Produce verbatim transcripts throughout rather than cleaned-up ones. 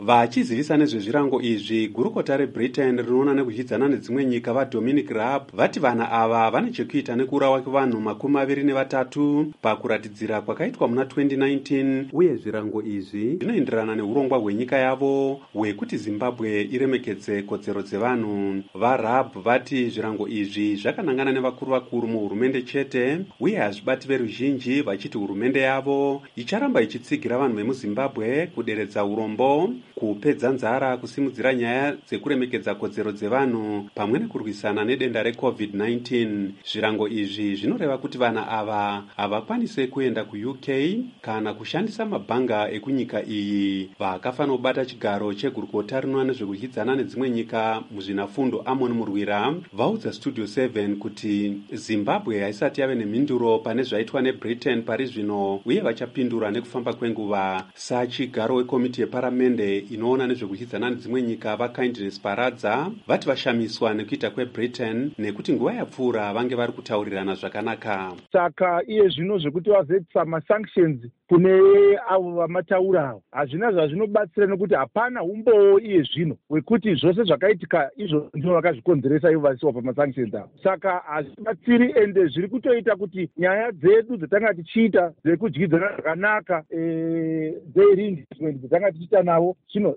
Vachizivisa nezvezvirango izvi, gurukota reBritain rinoona nekudyidzana nedzimwe nyika vaDominic Raab vati vana ava vane chekuita nekurawa kwevanhu makumi maviri nevatatu pakuratidzira kwakaitwa muna twenty nineteen, uye zvirango izvi zvinoenderana neurongwa hwenyika yavo hwekuti Zimbabwe iremekedze kodzero dzevanhu. VaRaab vati zvirango izvi zvakanangana nevakuru vakuru muhurumende chete, uye hazvibati veruzhinji, vachiti hurumende yavo icharamba ichitsigira vanhu vemuZimbabwe kuderedza urombo, kupedza nzara, kusimudzira nyaya dzekuremekedza kodzero dzevanhu pamwe nekurwisana nedenda reCovid nineteen. Zvirango izvi zvinoreva kuti vana ava havakwanise kuenda kuU K kana kushandisa mabhanga ekunyika iyi. Vakafanobata chigaro chegurukota rinoona nezvekudyidzana nedzimwe nyika muzvinafundo Amon Murwira vaudza Studio seven kuti Zimbabwe haisati yave nemhinduro pane zvaitwa neBritain pari zvino, uye vachapindura nekufamba kwenguva. Sachigaro wekomiti yeparamende inoona nezvekudyidzana nedzimwe nyika vaKindness Paradza vati vashamiswa nekuita kweBritain nekuti nguva yapfuura vange vari kutaurirana zvakanaka. Saka iye zvino zvekuti vazoisa masanctions kune avo vamataura hazvina zvazvinobatsira, nekuti hapana umbowo iye zvino wekuti zvose zvakaitika izvo ndino vakazvikonzeresa ivo vasiwa pamasanctions avo. Saka hazvibatsiri, ende zviri kutoita kuti nyaya dzedu dzetanga tichiita dzekudyidzana zvakanaka dzereengagement dzetanga tichiita navo zvino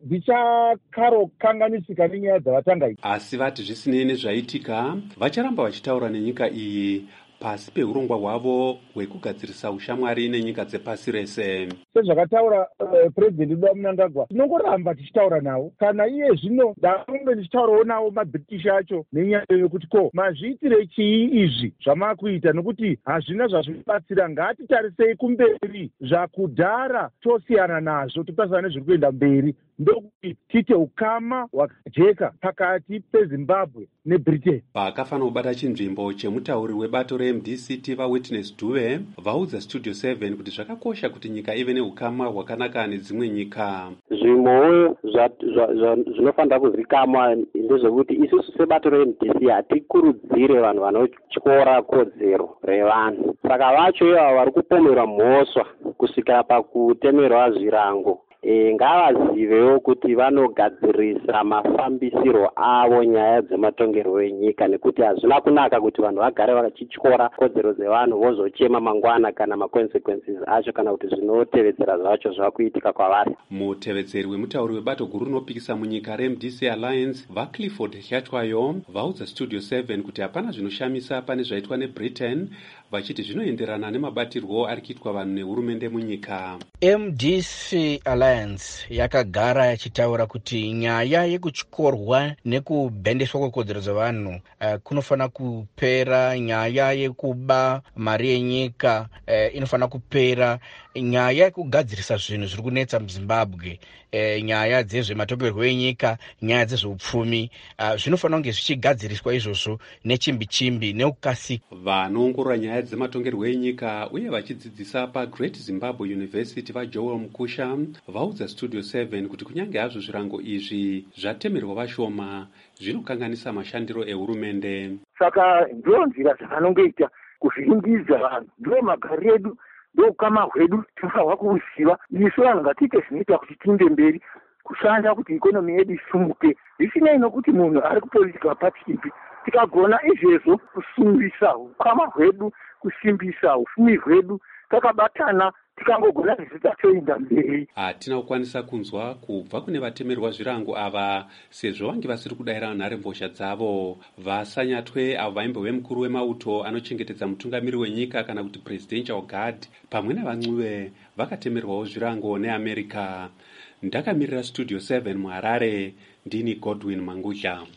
dzichakarokanganisika nenyaya dzavatanga ita. Asi vati zvisinei nezvaitika, vacharamba vachitaura nenyika iyi pasi peurongwa hwavo hwekugadzirisa ushamwari nenyika dzepasi rese. Sezvakataura uh, President Dwa Mnangagwa, tinongoramba tichitaura navo. Kana iye zvino ndakunge ndichitaurawo navo maBritish acho nenyaya yekuti ko mazviitire chii izvi zvamakuita, nokuti hazvina zvazvinobatsira. Ngatitarisei kumberi, zvakudhara tosiyana nazvo, topasana nezviri kuenda mberi, ndokuti tiite ukama hwakajeka pakati peZimbabwe neBritain. Vakafanobata chinzvimbo chemutauri webato reM D C T vaWitness Dube vaudza Studio seven kuti zvakakosha kuti nyika ive neukama hwakanaka nedzimwe nyika. Zvimwewo zvinofanira kuzikamwa ndezvekuti isusu sebato reM D C hatikurudzire vanhu vanotyora kodzero revanhu. Saka vacho ivavo vari kupomerwa mhosva kusvikira pakutemerwa zvirango. E, ngavazivewo kuti vanogadzirisa mafambisiro avo nyaya dzematongerwo enyika, nekuti hazvina kunaka kuti vanhu vagare vachityora kodzero dzevanhu vozochema mangwana kana maconsequences acho kana kuti zvinotevedzera zvacho zvakuitika kwavari. Mutevedzeri wemutauri webato guru rinopikisa munyika reM D C Alliance vaClifford Hyatwayo vaudza Studio seven kuti hapana zvinoshamisa pane zvaitwa neBritain, vachiti zvinoenderana nemabatirwo ari kuitwa vanhu nehurumende munyika. M D C Alliance yakagara yachitaura kuti nyaya yekutyorwa nekubhendeswa kwekodzero dzevanhu uh, kunofana kupera. Nyaya yekuba mari yenyika uh, inofana kupera. Nyaya yekugadzirisa zvinhu zviri kunetsa muZimbabwe, uh, nyaya dzezvematongerwo enyika, nyaya dzezveupfumi, uh, zvinofana kunge zvichigadziriswa izvozvo nechimbi chimbi nekukasika. Vanoongorora nyaya dzematongerwo enyika uye vachidzidzisa paGreat Zimbabwe University vaJoel Mkusha vaudza Studio seven kuti kunyange hazvo zvirango izvi zvatemerwa vashoma, zvinokanganisa mashandiro ehurumende. Saka ndiyo nzira dzakanongoita kuzviingidza vanhu, ndiyo magari edu, ndiyo ukama hwedu tinofanirwa kuuziva. Isu vanhu ngatiite zvinoita kuti tiende mberi, kushanda kuti ikonomi yedu isumuke, zvisinei nokuti munhu ari kupolitika pachipi. Tikagona izvezvo kusimbisa ukama hwedu, kusimbisa ufumi hwedu, takabatana tikangogona zvisatoenda mberi. Hatina kukwanisa kunzwa kubva kune vatemerwa zvirango ava, sezvo vange vasiri kudayira nharembozha dzavo. Vasanyatwe avo vaimbove mukuru wemauto anochengetedza mutungamiri wenyika kana kuti presidential guard pamwe nevancuve vakatemerwawo zvirango neAmerica. Ndakamirira Studio seven muHarare, ndini Godwin Mangudla.